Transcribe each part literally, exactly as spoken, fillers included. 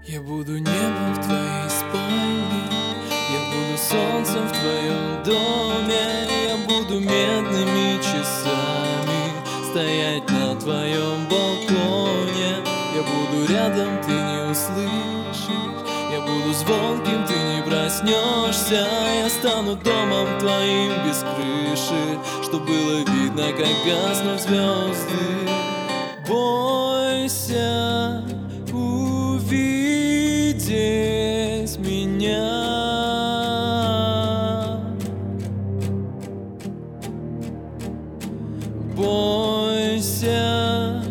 Я буду небом в твоей спальне, я буду солнцем в твоем доме, я буду медными часами стоять на твоем балконе. Я буду рядом, ты не услышишь, я буду звонким, ты не проснешься. Я стану домом твоим без крыши, чтоб было видно, как гаснут звезды. Бойся увидеть меня, бойся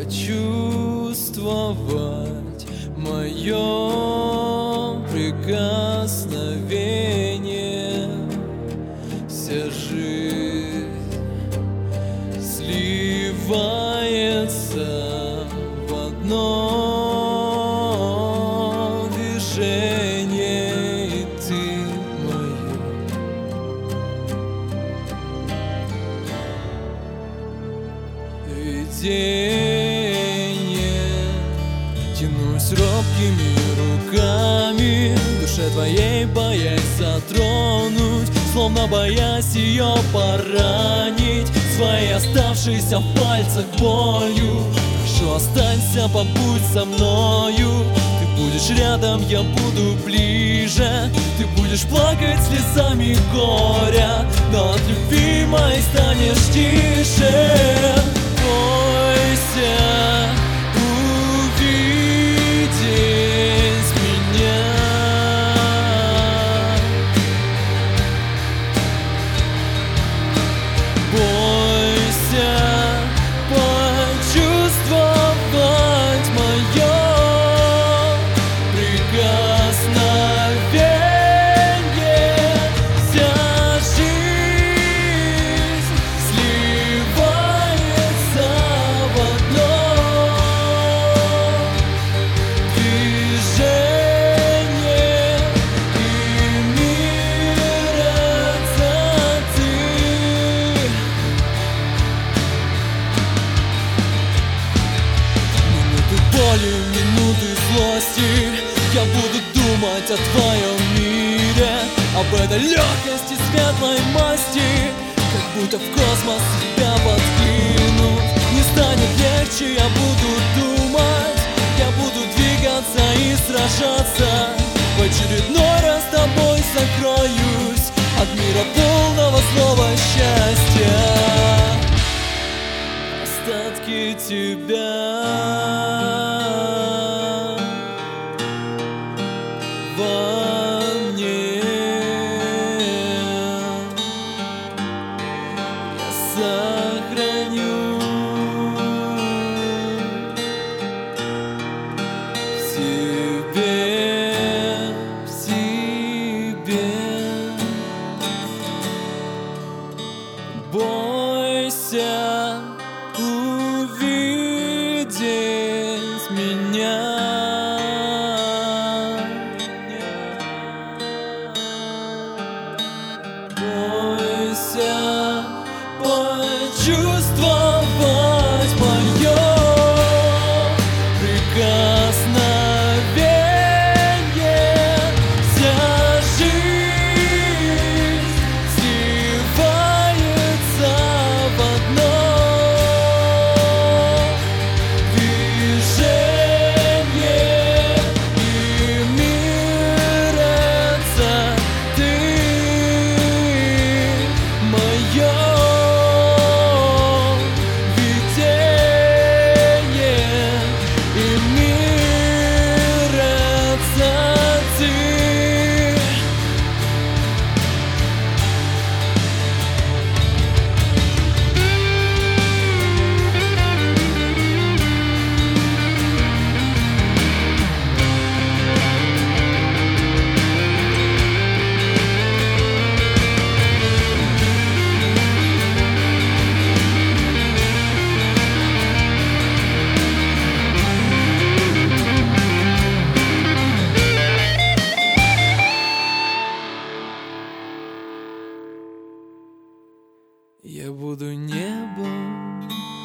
почувствовать мое прикосновение. Вся жизнь сливается в одно движение, и ты мое видение. Тянусь робкими руками душе твоей, боясь затронуть, словно боясь ее поранить своей оставшейся в пальцах болью. Хорошо, останься, побудь со мною. Ты будешь рядом, я буду ближе. Ты будешь плакать слезами горя, но от любви моей станешь тише. Бойся увидеть меня, бойся почувствовать мое прикосновение. Вся жизнь сливается в одно движение, и мир это ты. Минуты боли, минуты злости, я буду думать о твоем мире, об этой легкости светлой масти, как будто в космос тебя подкинут. Не станет легче, я буду думать, я буду двигаться и сражаться. В очередной раз с тобой закроюсь от мира полного злого счастья. Остатки тебя во мне я сохраню в себе, в себе. Бойся увидеть меня, бойся почувствовать мое прикосновение. Вся жизнь сливается в одно движение, и мир это ты. Мое видение, и мир это ты. Я буду небом